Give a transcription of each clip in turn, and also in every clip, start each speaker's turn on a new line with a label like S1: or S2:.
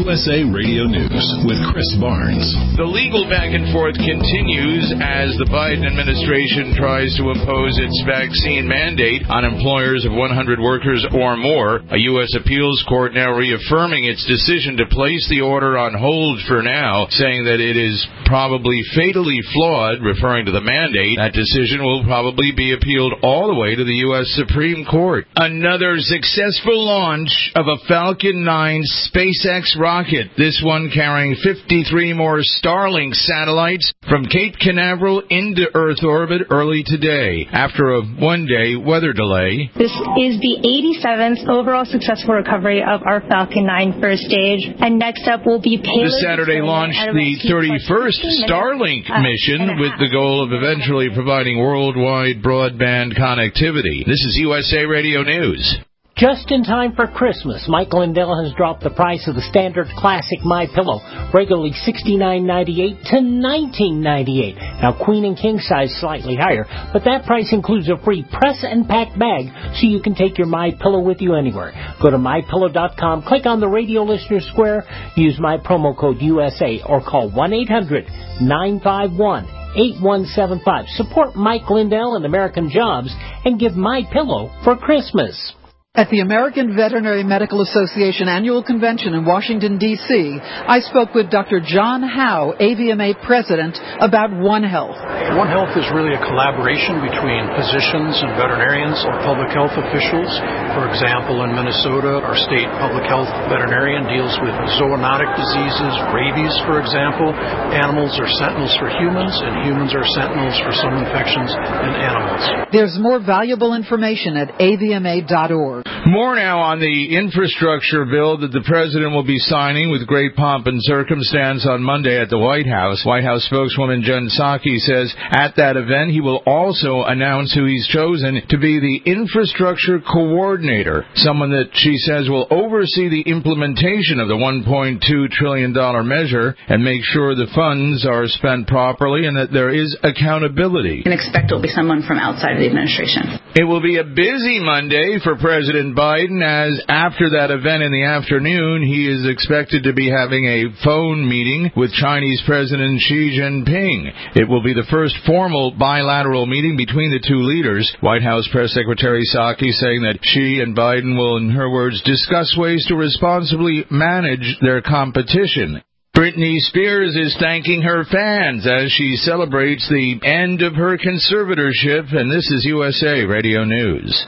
S1: USA Radio News with Chris Barnes.
S2: The legal back and forth continues as the Biden administration tries to impose its vaccine mandate on employers of 100 workers or more. A U.S. appeals court now reaffirming its decision to place the order on hold for now, saying that it is probably fatally flawed, referring to the mandate. That decision will probably be appealed all the way to the U.S. Supreme Court. Another successful launch of a Falcon 9 SpaceX rocket, this one carrying 53 more Starlink satellites from Cape Canaveral into Earth orbit early today, after a one-day weather delay.
S3: This is the 87th overall successful recovery of our Falcon 9 first stage, and next up will be payload.
S2: The Saturday launched the 31st Starlink mission with the goal of eventually providing worldwide broadband connectivity. This is USA Radio News.
S4: Just in time for Christmas, Mike Lindell has dropped the price of the standard classic MyPillow, regularly $69.98 to $19.98. Now, queen and king size slightly higher, but that price includes a free press and pack bag, so you can take your MyPillow with you anywhere. Go to MyPillow.com, click on the radio listener square, use my promo code USA, or call 1-800-951-8175. Support Mike Lindell and American Jobs, and give MyPillow for Christmas.
S5: At the American Veterinary Medical Association Annual Convention in Washington, D.C., I spoke with Dr. John Howe, AVMA President, about One Health.
S6: One Health is really a collaboration between physicians and veterinarians or public health officials. For example, in Minnesota, our state public health veterinarian deals with zoonotic diseases, rabies, for example. Animals are sentinels for humans, and humans are sentinels for some infections in animals.
S5: There's more valuable information at avma.org.
S2: More now on the infrastructure bill that the president will be signing with great pomp and circumstance on Monday at the White House. White House spokeswoman Jen Psaki says at that event he will also announce who he's chosen to be the infrastructure coordinator, someone that she says will oversee the implementation of the $1.2 trillion measure and make sure the funds are spent properly and that there is accountability.
S7: You can expect it will be someone from outside of the administration.
S2: It will be a busy Monday for President Biden, as after that event in the afternoon, he is expected to be having a phone meeting with Chinese President Xi Jinping. It will be the first formal bilateral meeting between the two leaders. White House Press Secretary Psaki saying that Xi and Biden will, in her words, discuss ways to responsibly manage their competition. Britney Spears is thanking her fans as she celebrates the end of her conservatorship, and this is USA Radio News.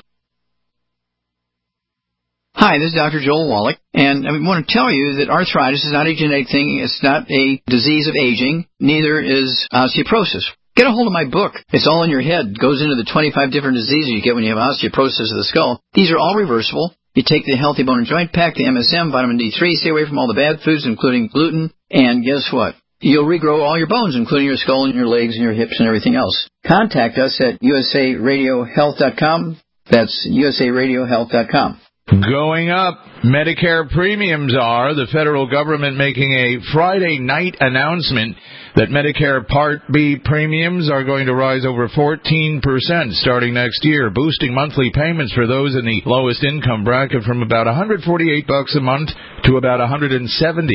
S8: Hi, this is Dr. Joel Wallach, and I want to tell you that arthritis is not a genetic thing. It's not a disease of aging. Neither is osteoporosis. Get a hold of my book. It's all in your head. It goes into the 25 different diseases you get when you have osteoporosis of the skull. These are all reversible. You take the Healthy Bone and Joint Pack, the MSM, vitamin D3, stay away from all the bad foods, including gluten, and guess what? You'll regrow all your bones, including your skull and your legs and your hips and everything else. Contact us at usaradiohealth.com. That's usaradiohealth.com.
S2: Going up, Medicare premiums are. The federal government making a Friday night announcement that Medicare Part B premiums are going to rise over 14% starting next year, boosting monthly payments for those in the lowest income bracket from about $148 a month to about $170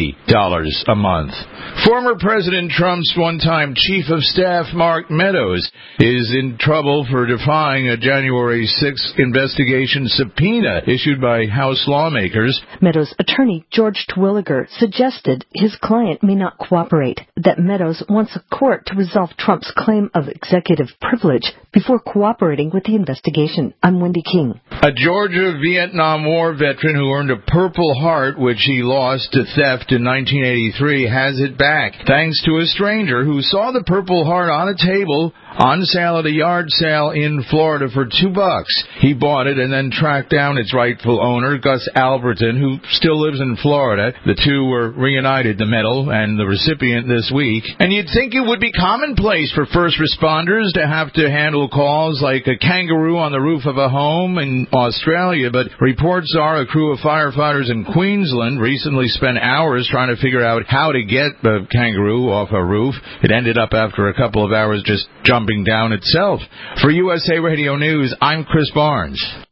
S2: a month. Former President Trump's one-time chief of staff, Mark Meadows, is in trouble for defying a January 6th investigation subpoena issued by House lawmakers.
S9: Meadows' attorney, George Terwilliger, suggested his client may not cooperate, that Meadows wants a court to resolve Trump's claim of executive privilege before cooperating with the investigation. I'm Wendy King.
S2: A Georgia Vietnam War veteran who earned a Purple Heart, which he lost to theft in 1983, has it back, thanks to a stranger who saw the Purple Heart on a table on sale at a yard sale in Florida for $2. He bought it and then tracked down its rightful owner, Gus Alberton, who still lives in Florida. The two were reunited, the medal and the recipient, this week. And you'd think it would be commonplace for first responders to have to handle calls like a kangaroo on the roof of a home in Australia, but reports are a crew of firefighters in Queensland recently spent hours trying to figure out how to get the kangaroo off a roof. It ended up after a couple of hours just jumping down itself. For USA Radio News, I'm Chris Barnes.